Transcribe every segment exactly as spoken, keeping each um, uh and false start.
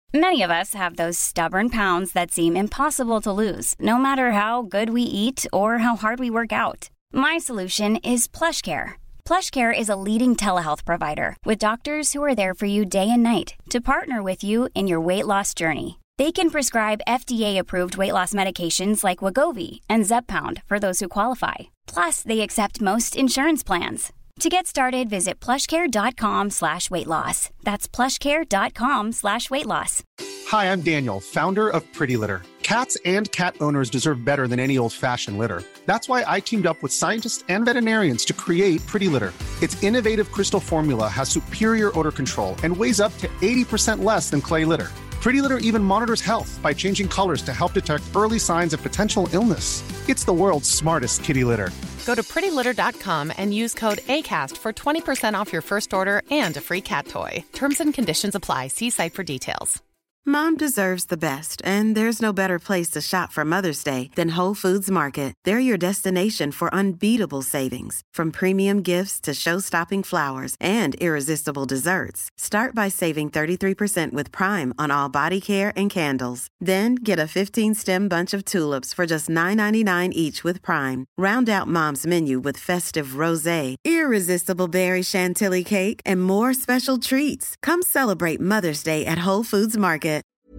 Many of us have those stubborn pounds that seem impossible to lose, no matter how good we eat or how hard we work out. My solution is PlushCare. PlushCare is a leading telehealth provider with doctors who are there for you day and night to partner with you in your weight loss journey. They can prescribe F D A-approved weight loss medications like Wegovy and Zepbound for those who qualify. Plus, they accept most insurance plans. To get started, visit plushcare.com slash weight loss. That's plushcare.com slash weight loss. Hi, I'm Daniel, founder of Pretty Litter. Cats and cat owners deserve better than any old-fashioned litter. That's why I teamed up with scientists and veterinarians to create Pretty Litter. Its innovative crystal formula has superior odor control and weighs up to eighty percent less than clay litter. Pretty Litter even monitors health by changing colors to help detect early signs of potential illness. It's the world's smartest kitty litter. Go to pretty litter dot com and use code ACAST for twenty percent off your first order and a free cat toy. Terms and conditions apply. See site for details. Mom deserves the best, and there's no better place to shop for Mother's Day than Whole Foods Market. They're your destination for unbeatable savings, from premium gifts to show-stopping flowers and irresistible desserts. Start by saving thirty-three percent with Prime on all body care and candles. Then get a fifteen-stem bunch of tulips for just nine ninety-nine each with Prime. Round out Mom's menu with festive rosé, irresistible berry chantilly cake, and more special treats. Come celebrate Mother's Day at Whole Foods Market.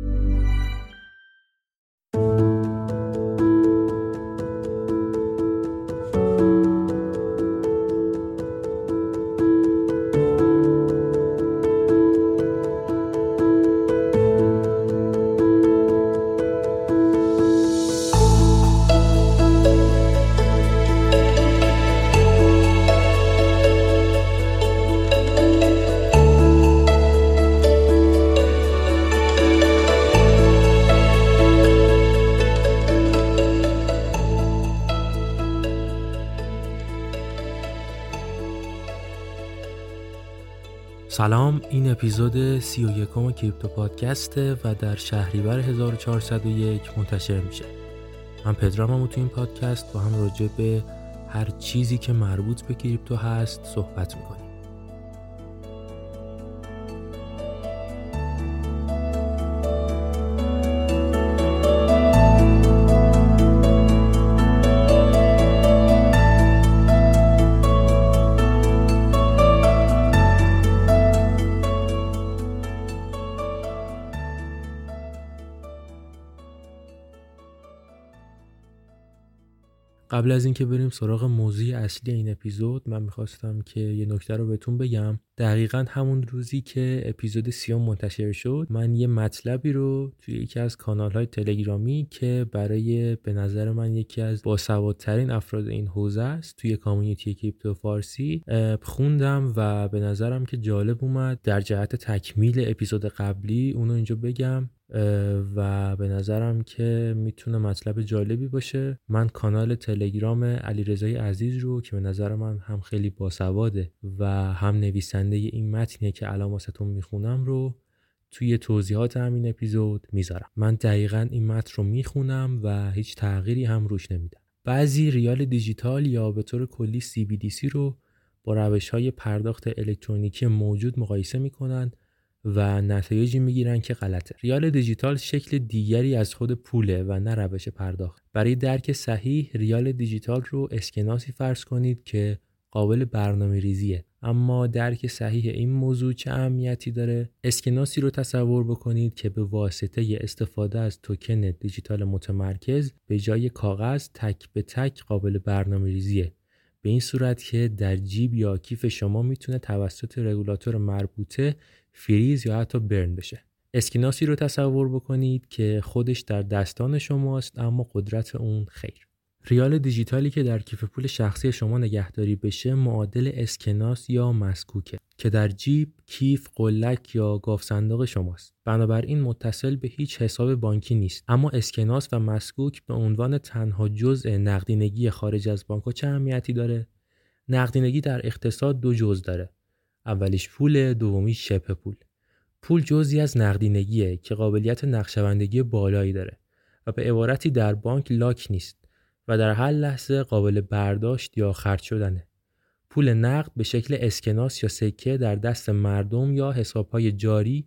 سلام، این اپیزود سی و یکم کریپتو پادکسته و در شهریور هزار و چهارصد و یک منتشر میشه. من پدرامم و تو این پادکست با هم راجع به هر چیزی که مربوط به کریپتو هست صحبت میکنیم. قبل از اینکه بریم سراغ موضوع اصلی این اپیزود، من میخواستم که یه نکته رو بهتون بگم. دقیقاً همون روزی که اپیزود سیوم منتشر شد، من یه مطلبی رو توی یکی از کانال‌های تلگرامی که برای به نظر من یکی از باسوادترین افراد این حوزه است توی کامیونیتی کریپتو فارسی خوندم و به نظرم که جالب اومد در جهت تکمیل اپیزود قبلی اونو اینجا بگم و به نظرم که میتونه مطلب جالبی باشه. من کانال تلگرام علیرضای عزیز رو که به نظر من هم خیلی باسواده و هم نویسنده این متنیه که الان واسهتون میخونم رو توی توضیحات همین اپیزود میذارم. من دقیقاً این متن رو میخونم و هیچ تغییری هم روش نمیدم. بعضی ریال دیجیتال یا به طور کلی سی بی دی سی رو با روش‌های پرداخت الکترونیکی موجود مقایسه میکنن و نتایجی میگیرن که غلطه. ریال دیجیتال شکل دیگری از خود پوله و نه روش پرداخت. برای درک صحیح ریال دیجیتال رو اسکناسی فرض کنید که قابل برنامه‌ریزیه. اما درک صحیح این موضوع چه اهمیتی داره؟ اسکناسی رو تصور بکنید که به واسطه استفاده از توکن دیجیتال متمرکز به جای کاغذ تک به تک قابل برنامه‌ریزیه. به این صورت که در جیب یا کیف شما میتونه توسط رگولاتور مربوطه فریز یا حتی برن بشه. اسکناسی رو تصور بکنید که خودش در دستان شماست اما قدرت اون خیر. ریال دیجیتالی که در کیف پول شخصی شما نگهداری بشه معادل اسکناس یا مسکوکه که در جیب، کیف، قلک یا گاف صندوق شماست. بنابراین متصل به هیچ حساب بانکی نیست. اما اسکناس و مسکوک به عنوان تنها جزء نقدینگی خارج از بانک چه اهمیتی داره؟ نقدینگی در اقتصاد دو جزء داره. اولیش پول، دومی شبه پول. پول جزئی از نقدینگیه که قابلیت نقشه‌بندی بالایی داره و به عبارتی در بانک لاک نیست و در هر لحظه قابل برداشت یا خرج شدنه. پول نقد به شکل اسکناس یا سکه در دست مردم یا حساب‌های جاری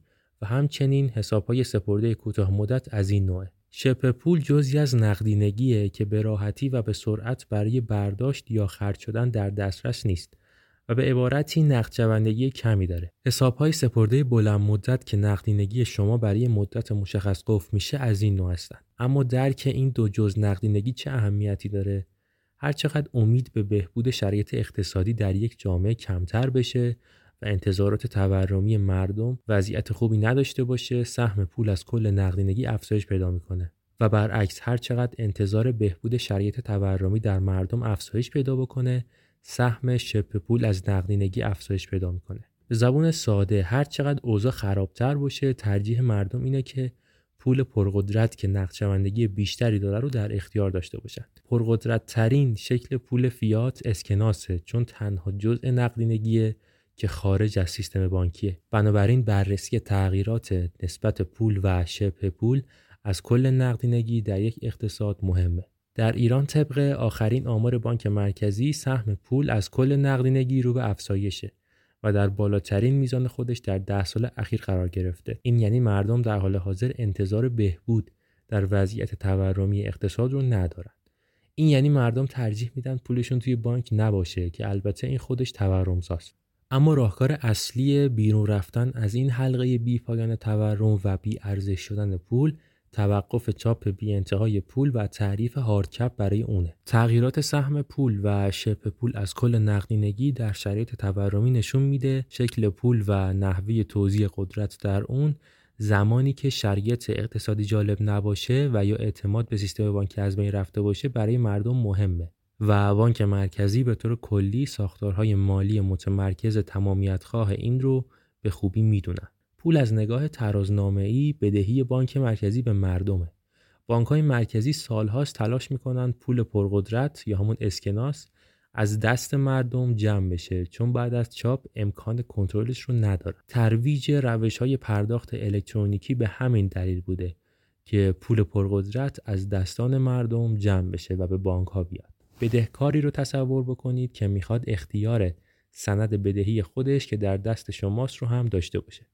و همچنین حساب‌های سپرده کوتاه مدت از این نوع. شبه پول جزئی از نقدینگیه که به راحتی و به سرعت برای برداشت یا خرج شدن در دسترس نیست و به عبارتی نقدشوندگی کمی داره. حساب‌های سپرده بلند مدت که نقدینگی شما برای مدت مشخص قفل میشه از این نوع هستن. اما درک این دو جزء نقدینگی چه اهمیتی داره؟ هر چقدر امید به بهبود شرایط اقتصادی در یک جامعه کمتر بشه و انتظارات تورمی مردم وضعیت خوبی نداشته باشه، سهم پول از کل نقدینگی افزایش پیدا میکنه و برعکس هر چقدر انتظار بهبود شرایط تورمی در مردم افزایش پیدا بکنه، سهم شبه پول از نقدینگی افزایش پیدا میکنه. به زبان ساده هر چقدر اوضاع خرابتر باشه، ترجیح مردم اینه که پول پرقدرت که نقدشوندگی بیشتری داره رو در اختیار داشته باشند. پرقدرت ترین شکل پول فیات اسکناسه، چون تنها جزء نقدینگیه که خارج از سیستم بانکیه. بنابراین بررسی تغییرات نسبت پول و شبه پول از کل نقدینگی در یک اقتصاد مهمه. در ایران طبق آخرین آمار بانک مرکزی سهم پول از کل نقدینگی رو به افزایشه و در بالاترین میزان خودش در ده سال اخیر قرار گرفته. این یعنی مردم در حال حاضر انتظار بهبود در وضعیت تورمی اقتصاد رو ندارن. این یعنی مردم ترجیح میدن پولشون توی بانک نباشه که البته این خودش تورم‌زاست. اما راهکار اصلی بیرون رفتن از این حلقه بی پایان تورم و بی ارزش شدن پول توقف چاپ بی انتهای پول و تعریف هاردکپ برای اونه. تغییرات سهم پول و شبه پول از کل نقدینگی در شرایط تورمی نشون میده شکل پول و نحوه توزیع قدرت در اون زمانی که شرایط اقتصادی جالب نباشه و یا اعتماد به سیستم بانکی از بین رفته باشه برای مردم مهمه و بانک مرکزی به طور کلی ساختارهای مالی متمرکز تمامیت‌خواه این رو به خوبی میدونن. پول از نگاه ترازنامه‌ای بدهی بانک مرکزی به مردمه. بانک‌های مرکزی سال‌هاست تلاش می‌کنن پول پرقدرت یا همون اسکناس از دست مردم جمع بشه، چون بعد از چاپ امکان کنترلش رو نداره. ترویج روش‌های پرداخت الکترونیکی به همین دلیل بوده که پول پرقدرت از دستان مردم جمع بشه و به بانک‌ها بیاد. بدهکاری رو تصور بکنید که میخواد اختیار سند بدهی خودش که در دست شماست رو هم داشته باشه.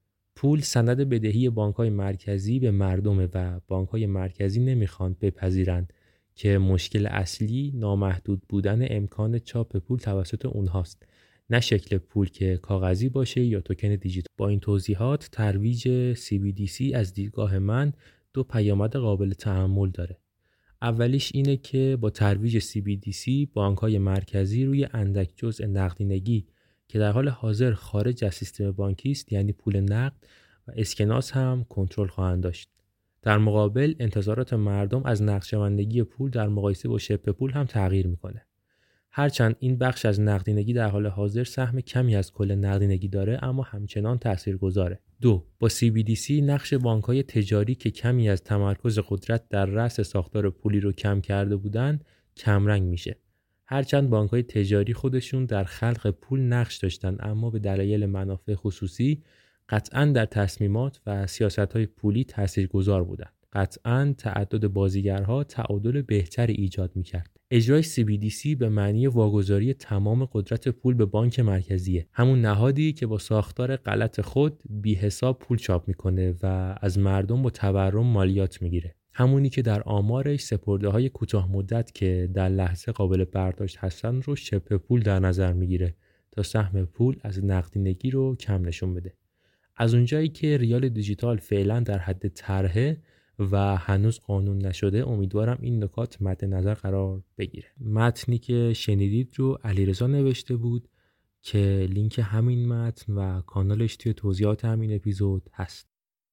پول سند بدهی بانک‌های مرکزی به مردمه و بانک‌های مرکزی نمیخوان بپذیرند که مشکل اصلی نامحدود بودن امکان چاپ پول توسط اونهاست، نه شکل پول که کاغذی باشه یا توکن دیجیتال. با این توضیحات ترویج سی بی دی سی از دیدگاه من دو پیامد قابل تأمل داره. اولیش اینه که با ترویج سی بی دی سی بانک‌های مرکزی روی اندک جزء نقدینگی که در حال حاضر خارج از سیستم بانکی است، یعنی پول نقد و اسکناس هم کنترل خواهند داشت. در مقابل انتظارات مردم از نقدشوندگی پول در مقایسه با شبه پول هم تغییر میکنه. هرچند این بخش از نقدینگی در حال حاضر سهم کمی از کل نقدینگی داره، اما همچنان تاثیرگذاره. دو، با سی بی دی سی نقش بانک‌های تجاری که کمی از تمرکز قدرت در رأس ساختار پولی رو کم کرده بودن کمرنگ میشه. هرچند بانک‌های تجاری خودشون در خلق پول نقش داشتن، اما به دلایل منافع خصوصی قطعاً در تصمیمات و سیاست‌های پولی تاثیرگذار بودند. قطعاً تعدد بازیگرها تعادل بهتری ایجاد می‌کرد. اجرای سی بی دی سی به معنی واگذاری تمام قدرت پول به بانک مرکزیه، همون نهادی که با ساختار غلط خود بی حساب پول چاپ میکنه و از مردم با تورم مالیات میگیره. همونی که در آمارش سپرده‌های کوتاه مدت که در لحظه قابل برداشت هستن رو شبه پول در نظر میگیره تا سهم پول از نقدینگی رو کم نشون بده. از اونجایی که ریال دیجیتال فعلا در حد طرحه و هنوز قانون نشده، امیدوارم این نکات مد نظر قرار بگیره. متنی که شنیدید رو علیرضا نوشته بود که لینک همین متن و کانالش توی توضیحات همین اپیزود هست.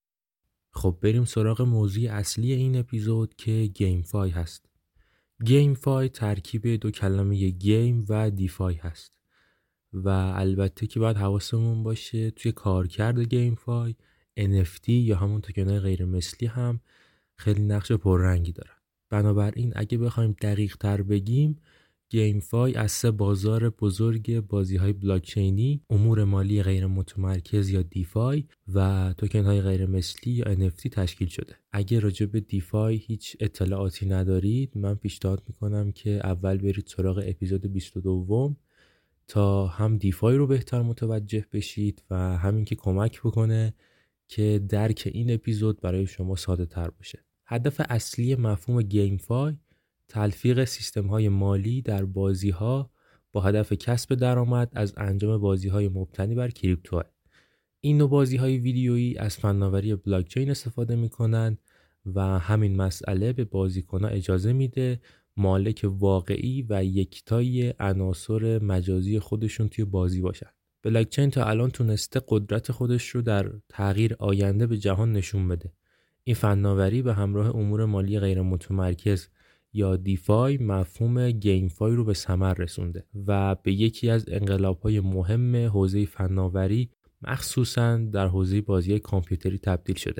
خب بریم سراغ موضوع اصلی این اپیزود که گیم فای هست. گیم فای ترکیب دو کلمه گیم و دیفای هست و البته که باید حواسمون باشه توی کارکرد گیم فای ان اف تی یا همون توکن‌های غیر مثلی هم خیلی نقش پررنگی دارن. بنابراین اگه بخوایم دقیق تر بگیم، گیم فای از سه بازار بزرگ بازی‌های بلاکچینی، امور مالی غیر متمرکز یا دیفای و توکن‌های غیر مثلی یا ان اف تی تشکیل شده. اگه راجع به دیفای هیچ اطلاعاتی ندارید، من پیشنهاد میکنم که اول برید سراغ اپیزود بیست و دو تا هم دیفای رو بهتر متوجه بشید و همین که کمک بکنه که درک این اپیزود برای شما ساده تر باشه. هدف اصلی مفهوم گیمفای تلفیق سیستم‌های مالی در بازی‌ها با هدف کسب درآمد از انجام بازی‌های مبتنی بر کریپتو. این نوع بازی‌های ویدیویی از فناوری بلاکچین استفاده می‌کنند و همین مسئله به بازیکن‌ها اجازه میده مالک واقعی و یکتای عناصر مجازی خودشون توی بازی باشن. بلاکچین تا الان تونسته قدرت خودش رو در تغییر آینده به جهان نشون بده. این فناوری به همراه امور مالی غیر متمرکز یا دیفای مفهوم گیمفای رو به ثمر رسونده و به یکی از انقلاب‌های مهم حوزه فناوری مخصوصاً در حوزه بازی کامپیوتری تبدیل شده.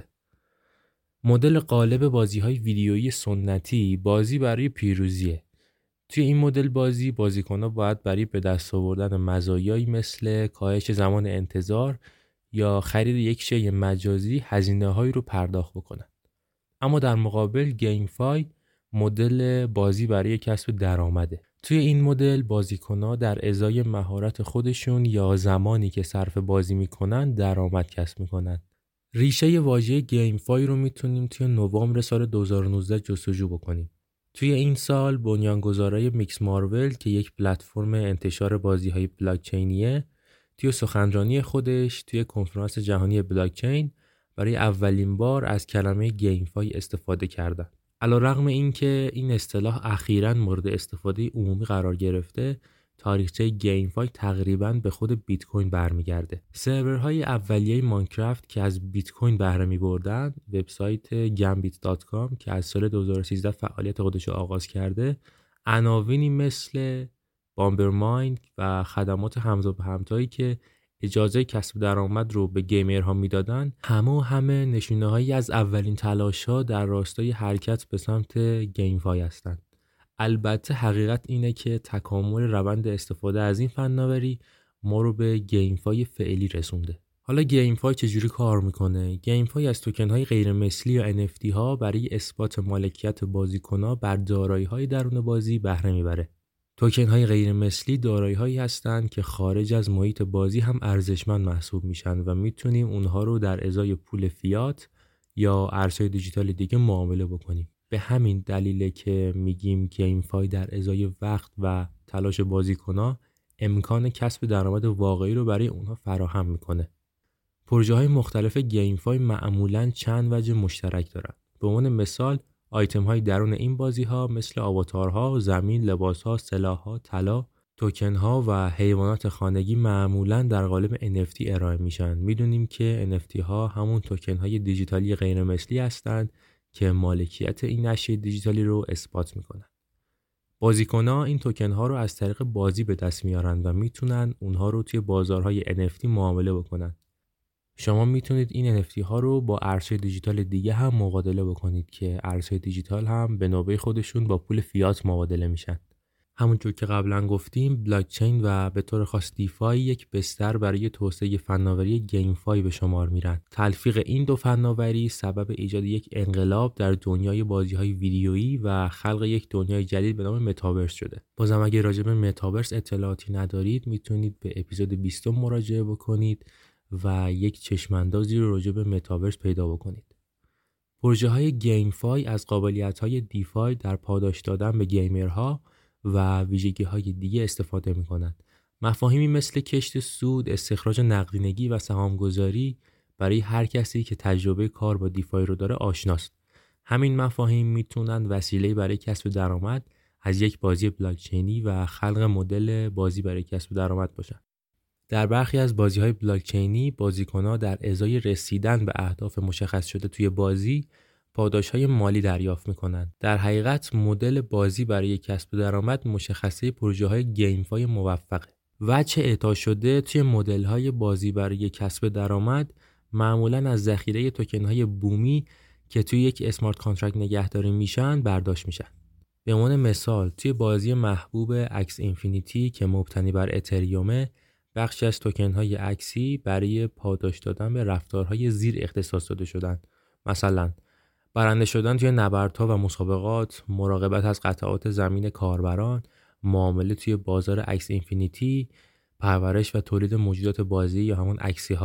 مدل غالب بازی‌های ویدیویی سنتی بازی برای پیروزیه. توی این مدل بازی بازیکن‌ها باید برای به دست آوردن مزایایی مثل کاهش زمان انتظار یا خرید یک شی مجازی هزینه‌هایی رو پرداخت بکنن. اما در مقابل گیمفای مدل بازی برای کسب درآمده. توی این مدل بازیکن‌ها در ازای مهارت خودشون یا زمانی که صرف بازی میکنن درآمد کسب میکنن. ریشه واژه گیمفای رو میتونیم توی نوامبر سال دو هزار و نوزده جستجو بکنیم. توی این سال بنیانگذارای میکس مارول که یک پلتفرم انتشار بازی‌های بلاکچینیه، توی سخنرانی خودش توی کنفرانس جهانی بلاکچین برای اولین بار از کلمه گیمفای استفاده کردن. علیرغم اینکه این اصطلاح اخیراً مورد استفاده عمومی قرار گرفته، تاریخچه گیمفای تقریباً به خود بیت کوین برمیگرده. سرورهای اولیه ماینکرافت که از بیت کوین بهره می‌بردن، وبسایت گمبیت دات کام که از سال دو هزار و سیزده فعالیت خودش رو آغاز کرده، عناوینی مثل بامبرماین و خدمات همزاد به همتایی که اجازه کسب درآمد رو به گیمرها میدادن، همه و همه نشونه‌هایی از اولین تلاش‌ها در راستای حرکت به سمت گیمفای هستند. البته حقیقت اینه که تکامل روند استفاده از این فناوری ما رو به گیمفای فعلی رسونده. حالا گیمفای چجوری کار میکنه؟ گیمفای از توکن‌های غیر مثلی یا ان اف تی ها برای اثبات مالکیت بازیکن‌ها بر دارایی‌های درون بازی بهره میبره. توکن‌های غیر مثلی دارایی‌هایی هستند که خارج از محیط بازی هم ارزشمند محسوب میشن و میتونیم اونها رو در ازای پول فیات یا ارزهای دیجیتال دیگه معامله بکنیم. به همین دلیله که میگیم گیمفای در ازای وقت و تلاش بازیکن‌ها امکان کسب درآمد واقعی رو برای اونها فراهم میکنه. پروژه‌های مختلف گیمفای معمولاً چند وجه مشترک دارن. به عنوان مثال آیتم‌های درون این بازی‌ها مثل آواتارها، زمین، لباس‌ها، سلاح‌ها، طلا، توکن‌ها و حیوانات خانگی معمولاً در قالب ان اف تی ارائه میشن. میدونیم که ان اف تی ها همون توکن‌های دیجیتالی غیر مثلی هستند که مالکیت این اشیاء دیجیتالی رو اثبات میکنن. بازیکن‌ها این توکن‌ها رو از طریق بازی به دست میارن و میتونن اونها رو توی بازارهای ان اف تی معامله بکنن. شما میتونید این ان اف تی ها رو با ارزهای دیجیتال دیگه هم مبادله بکنید که ارزهای دیجیتال هم به نوبه خودشون با پول فیات مبادله میشن. همونجور که قبلا گفتیم بلاکچین و به طور خاص دیفای یک بستر برای توسعه فناوری گیمفای به شمار میرن. تلفیق این دو فناوری سبب ایجاد یک انقلاب در دنیای بازی‌های ویدیویی و خلق یک دنیای جدید به نام متاورس شده. بازم اگه راجع به متاورس اطلاعاتی ندارید میتونید به اپیزود بیست مراجعه بکنید و یک چشماندازی رو راجع به متاورس پیدا بکنید. پروژه‌های گیمفای از قابلیت‌های دیفای در پاداش دادن به گیمرها و ویژگی‌های دیگه استفاده می‌کنند. مفاهیمی مثل کشت سود، استخراج نقدینگی و سهام‌گذاری برای هر کسی که تجربه کار با دیفای رو داره آشناست. همین مفاهیم میتونن وسیله برای کسب درآمد از یک بازی بلاکچینی و خلق مدل بازی برای کسب درآمد باشن. در برخی از بازی‌های بلاکچینی بازیکن‌ها در ازای رسیدن به اهداف مشخص شده توی بازی پاداش‌های مالی دریافت می‌کنند. در حقیقت مدل بازی برای کسب درآمد مشخصه پروژه‌های گیمفای موفقه. وجه اعطا شده توی مدل‌های بازی برای کسب درآمد معمولاً از ذخیره توکن‌های بومی که توی یک اسمارت کانترکت نگهداری میشن برداشت میشن. به عنوان مثال توی بازی محبوب اکس اینفینیتی که مبتنی بر اتریومه، بخشی از توکن‌های اکسی برای پاداش دادن به رفتارهای زیر اختصاص داده شدن. مثلا برنده شدن توی نبردها و مسابقات، مراقبت از قطعات زمین کاربران، معامله توی بازار اکس اینفینیتی، پرورش و تولید موجودات بازی یا همون اکسی‌ها،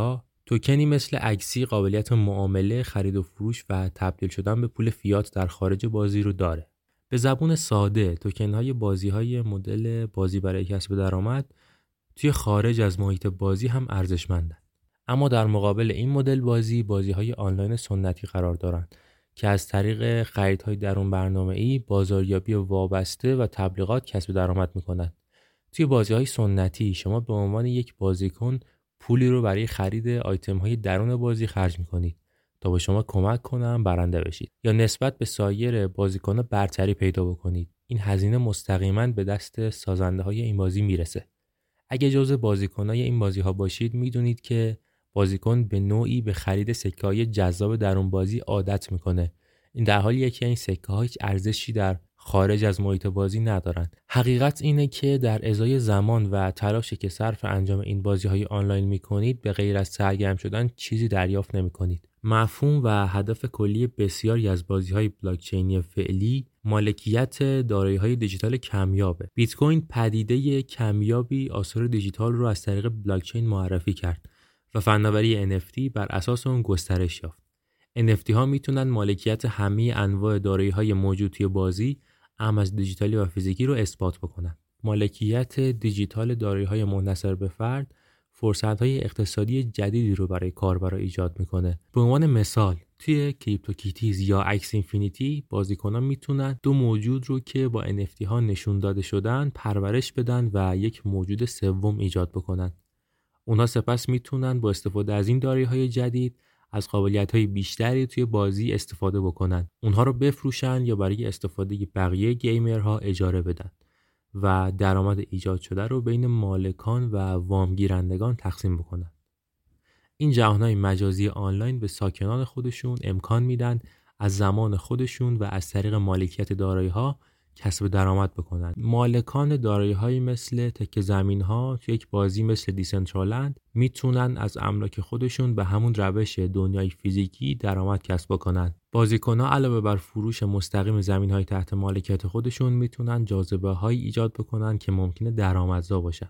توکنی مثل اکسی قابلیت معامله، خرید و فروش و تبدیل شدن به پول فیات در خارج بازی رو داره. به زبون ساده، توکن‌های بازی‌های مدل بازی برای کسب درآمد توی خارج از محیط بازی هم ارزشمندن. اما در مقابل این مدل بازی، بازی‌های آنلاین سنتی قرار دارند که از طریق خریدهای درون برنامه‌ای، بازاریابی وابسته و تبلیغات کسب درآمد می‌کنند. توی بازی‌های سنتی شما به عنوان یک بازیکن پولی رو برای خرید آیتم‌های درون بازی خرج می‌کنید تا به شما کمک کنن برنده بشید یا نسبت به سایر بازیکن‌ها برتری پیدا بکنید. این هزینه مستقیما به دست سازنده‌های این بازی میرسه. اگه جزء بازیکن‌های این بازی‌ها باشید میدونید که بازیکن به نوعی به خرید سکه‌های جذاب درون بازی عادت میکنه. این در حالیه که این سکه‌ها هیچ ارزشی در خارج از محیط بازی ندارن. حقیقت اینه که در ازای زمان و تلاشی که صرف انجام این بازی‌های آنلاین میکنید به غیر از سرگرم شدن چیزی دریافت نمیکنید. مفهوم و هدف کلی بسیاری از بازی‌های بلاکچینی فعلی مالکیت دارایی‌های دیجیتال کمیابه. بیت کوین پدیده کمیابی آثار دیجیتال رو از طریق بلاکچین معرفی کرد و فناوری ان اف تی بر اساس اون گسترش یافت. ان اف تی ها میتونن مالکیت همه انواع دارایی‌های موجود توی بازی، اهم از دیجیتالی و فیزیکی رو اثبات بکنن. مالکیت دیجیتال دارایی‌های منحصر به فرد فرصت‌های اقتصادی جدیدی رو برای کاربرا ایجاد میکنه. به عنوان مثال توی کریپتوکیتیز یا اکس اینفینیتی بازیکنان میتونن دو موجود رو که با ان اف تی ها نشون داده شدن پرورش بدن و یک موجود سوم ایجاد بکنن. اونها سپس میتونن با استفاده از این دارایی‌های جدید از قابلیت‌های بیشتری توی بازی استفاده بکنن. اونها رو بفروشن یا برای استفاده بقیه گیمرها اجاره بدن و درآمد ایجاد شده رو بین مالکان و وامگیرندگان تقسیم بکنن. این جهان‌های مجازی آنلاین به ساکنان خودشون امکان میدن از زمان خودشون و از طریق مالکیت دارایی‌ها کسب درآمد بکنن. مالکان دارایی‌هایی مثل تکه زمین‌ها توی یک بازی مثل دیسنترالند میتونن از املاک خودشون به همون روش دنیای فیزیکی درآمد کسب بکنن. بازیکن‌ها علاوه بر فروش مستقیم زمین‌های تحت مالکیت خودشون میتونن جاذبه‌هایی ایجاد بکنن که ممکنه درآمدزا باشن.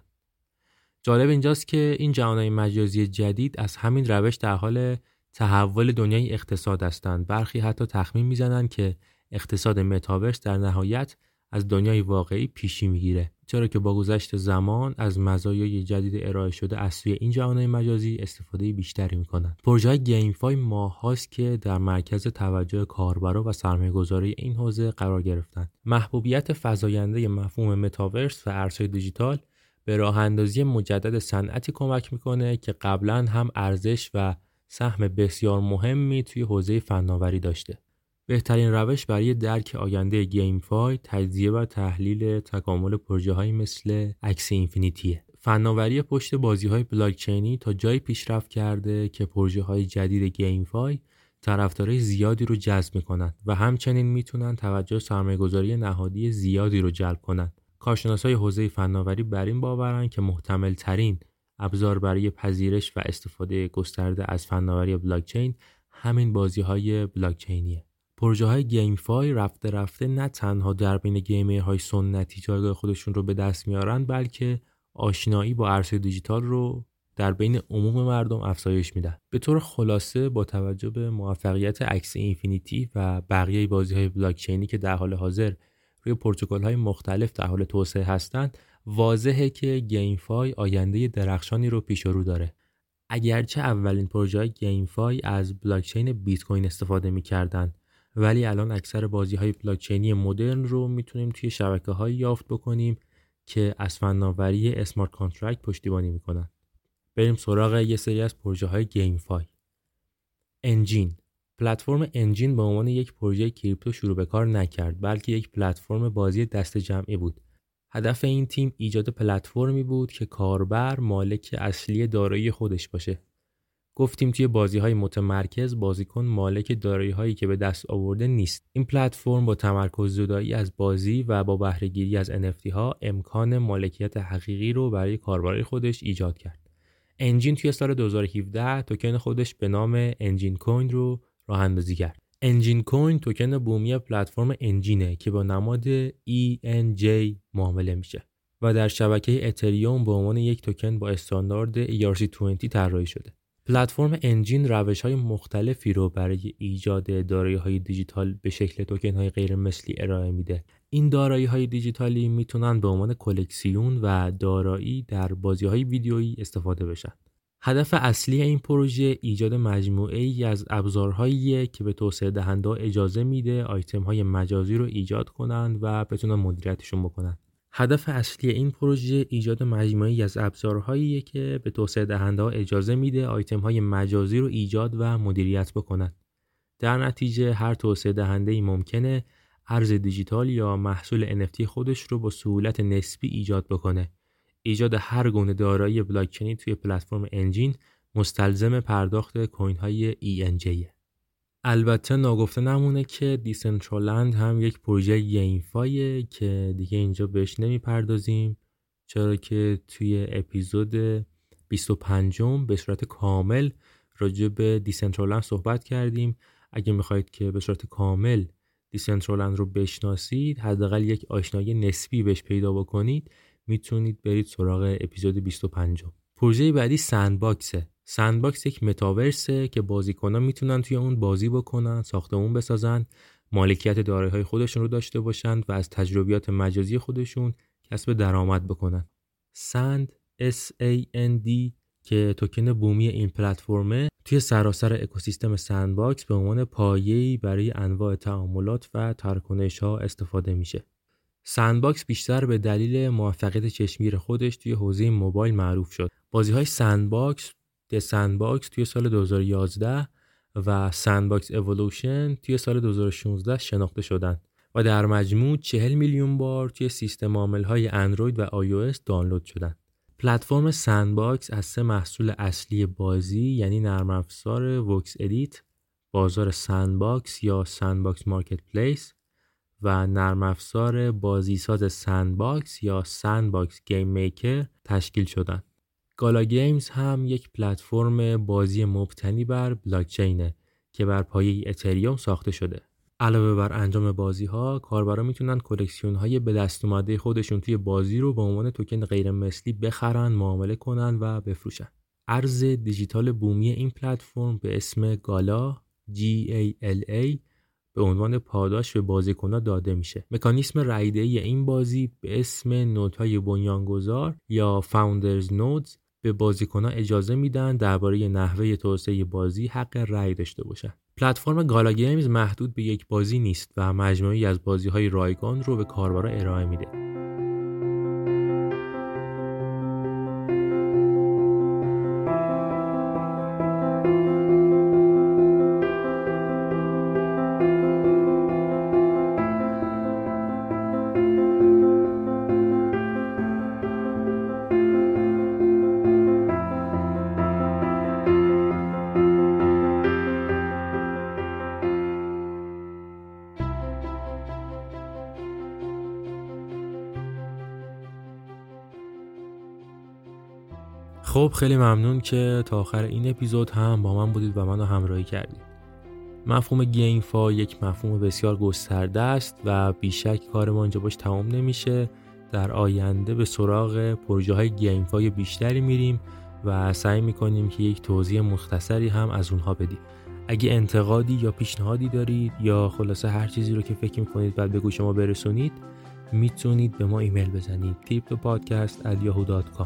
جالب اینجاست که این جهان‌های مجازی جدید از همین روش در حال تحول دنیای اقتصاد هستند. برخی حتی تخمین میزنن که اقتصاد متاورس در نهایت از دنیای واقعی پیشی میگیره، چرا که با گذشت زمان از مزایای جدید ارائه شده از سوی این جهان‌های مجازی استفاده بیشتری میکنن. پروژه گیمفای ماهاست که در مرکز توجه کاربرا و سرمایه‌گذاری این حوزه قرار گرفتن. محبوبیت فزاینده مفهوم متاورس و ارزهای دیجیتال به راه اندازی مجدد صنعتی کمک میکنه که قبلا هم ارزش و سهم بسیار مهمی توی حوزه فناوری داشته. بهترین روش برای درک آینده گیمفای تجزیه و تحلیل تکامل پروژه‌هایی مثل اکس اینفینیتیه. فناوری پشت بازی‌های بلاکچینی تا جایی پیشرفت کرده که پروژه‌های جدید گیمفای طرفدارای زیادی رو جذب می‌کنن و همچنین میتونن توجه سرمایه‌گذاری نهادی زیادی رو جلب کنن. کارشناسای حوزه فناوری بر این باورن که محتمل‌ترین ابزار برای پذیرش و استفاده گسترده از فناوری بلاکچین همین بازی‌های بلاکچینیه. پروژه‌های گیمفای رفته رفته نه تنها در بین گیمرهای سنتی جایگاه خودشون رو به دست میارن، بلکه آشنایی با ارزهای دیجیتال رو در بین عموم مردم افزایش میدن. به طور خلاصه با توجه به موفقیت اکس اینفینیتی و بقیه بازی‌های بلاکچینی که در حال حاضر روی پروتکل‌های مختلف در حال توسعه هستند، واضحه که گیمفای آینده درخشانی رو پیش رو داره. اگرچه اولین پروژه‌های گیمفای از بلاکچین بیت کوین استفاده می‌کردن، ولی الان اکثر بازی‌های بلاکچینی مدرن رو میتونیم توی شبکه‌هایی یافت بکنیم که از فناوری اسمارت کانترکت پشتیبانی میکنن. بریم سراغ یه سری از پروژه‌های گیمفای. انجین. پلتفرم انجین به عنوان یک پروژه کریپتو شروع به کار نکرد، بلکه یک پلتفرم بازی دست جمعی بود. هدف این تیم ایجاد پلتفرمی بود که کاربر مالک اصلی دارایی خودش باشه. گفتیم توی بازی‌های متمرکز بازیکن مالک دارایی‌هایی که به دست آورده نیست. این پلتفرم با تمرکز زدایی از بازی و با بهره‌گیری از ان اف تی ها امکان مالکیت حقیقی رو برای کاربرای خودش ایجاد کرد. انجین توی سال دو هزار و هفده توکن خودش به نام انجین کوین رو راه اندازی کرد. انجین کوین توکن بومی پلتفرم انجینه که با نماد ای ان جی معامله میشه و در شبکه اتریوم به عنوان یک توکن با استاندارد ای آر سی بیست طراحی شده. پلتفرم انجین روش‌های مختلفی رو برای ایجاد دارایی‌های دیجیتال به شکل توکن‌های غیر مثلی ارائه میده. این دارایی‌های دیجیتالی میتونن به عنوان کلکسیون و دارایی در بازی‌های ویدیویی استفاده بشن. هدف اصلی این پروژه ایجاد مجموعه‌ای از ابزارهاییه که به توسعه دهنده اجازه میده آیتم‌های مجازی رو ایجاد کنن و بتونن مدیریتشون بکنن. هدف اصلی این پروژه ایجاد مجموعه‌ای از ابزارهاییه که به توسعه دهنده اجازه میده آیتم‌های مجازی رو ایجاد و مدیریت بکنن. در نتیجه هر توسعه دهنده‌ای ممکنه ارز دیجیتال یا محصول ان اف تی خودش رو با سهولت نسبی ایجاد بکنه. ایجاد هر گونه دارایی بلاکچینی توی پلتفرم انجین مستلزم پرداخت کوین های ای ان جی. البته ناگفته نمونه که دیسنترالند هم یک پروژه گیمفایه که دیگه اینجا بهش نمیپردازیم، چرا که توی اپیزود بیست و پنجم به صورت کامل راجع به دیسنترالند صحبت کردیم. اگه میخواید که به صورت کامل دیسنترالند رو بشناسید، حداقل یک آشنایی نسبی بهش پیدا بکنید، میتونید برید سراغ اپیزود بیست و پنج. پروژه بعدی سندباکسه. سندباکس یک متاورسه که بازیکنان میتونن توی اون بازی بکنن، ساختمون بسازن، مالکیت دارایی‌های خودشون رو داشته باشن و از تجربیات مجازی خودشون کسب درآمد بکنن. سند اس ای ان دی که توکن بومی این پلتفرمه توی سراسر اکوسیستم سندباکس به عنوان پایه‌ای برای انواع تعاملات و تراکنش‌ها استفاده میشه. سندباکس بیشتر به دلیل موفقیت چشمگیر خودش توی حوزه موبایل معروف شد. بازی‌های سندباکس، د سندباکس توی سال دو هزار و یازده و سندباکس اِوولوشن توی سال دو هزار و شانزده شناخته شدند و در مجموع چهل میلیون بار توی سیستم عامل‌های اندروید و آی او اس دانلود شدند. پلتفرم سندباکس از سه محصول اصلی بازی یعنی نرم افزار وکس ادیت، بازار سندباکس یا سندباکس مارکت پلیس و نرم افزار بازیساز سندباکس یا سندباکس گیم میکر تشکیل شدند. گالا گیمز هم یک پلتفرم بازی مبتنی بر بلاکچینه که بر پایه اتریوم ساخته شده. علاوه بر انجام بازی‌ها، کاربرا میتونن کلکسیون‌های به دست اومده خودشون توی بازی رو به عنوان توکن غیر مثلی بخرن، معامله کنن و بفروشن. ارز دیجیتال بومی این پلتفرم به اسم گالا جی ای ال ای به عنوان پاداش به بازیکن‌ها داده میشه. مکانیسم رایده‌ای این بازی به اسم نودهای بنیانگذار یا فاوندرز نودز به بازیکن‌ها اجازه میدن درباره نحوه توسعه بازی حق رأی داشته باشن. پلتفرم گالا گیمز محدود به یک بازی نیست و مجموعه‌ای از بازی‌های رایگان رو به کاربرا ارائه میده. خب خیلی ممنون که تا آخر این اپیزود هم با من بودید و منو همراهی کردید. مفهوم گیمفا یک مفهوم بسیار گسترده است و بیشک کار ما اینجا باش تمام نمیشه. در آینده به سراغ پروژه های گیمفای بیشتری میریم و سعی میکنیم که یک توضیح مختصری هم از اونها بدیم. اگه انتقادی یا پیشنهادی دارید یا خلاصه هر چیزی رو که فکر میکنید بعد به گوش ما برسونید، میتونید به ما ایمیل بزنید تریپتو پادکست ات یاهو دات کام.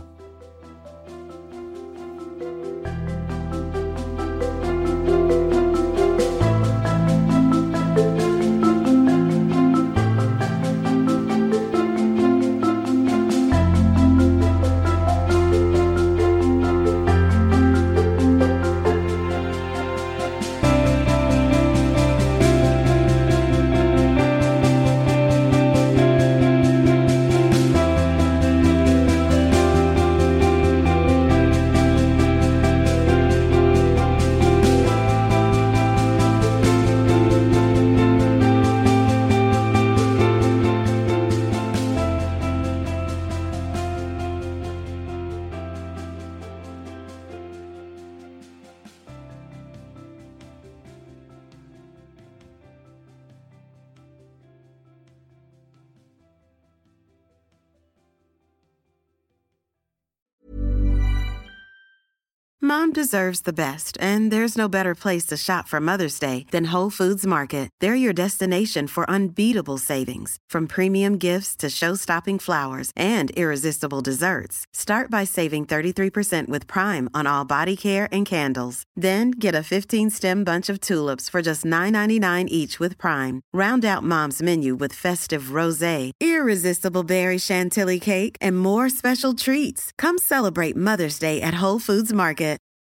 Mom deserves the best, and there's no better place to shop for Mother's Day than Whole Foods Market. They're your destination for unbeatable savings, from premium gifts to show-stopping flowers and irresistible desserts. Start by saving thirty-three percent with Prime on all body care and candles. Then get a fifteen-stem bunch of tulips for just nine ninety-nine each with Prime. Round out Mom's menu with festive rosé, irresistible berry chantilly cake, and more special treats. Come celebrate Mother's Day at Whole Foods Market.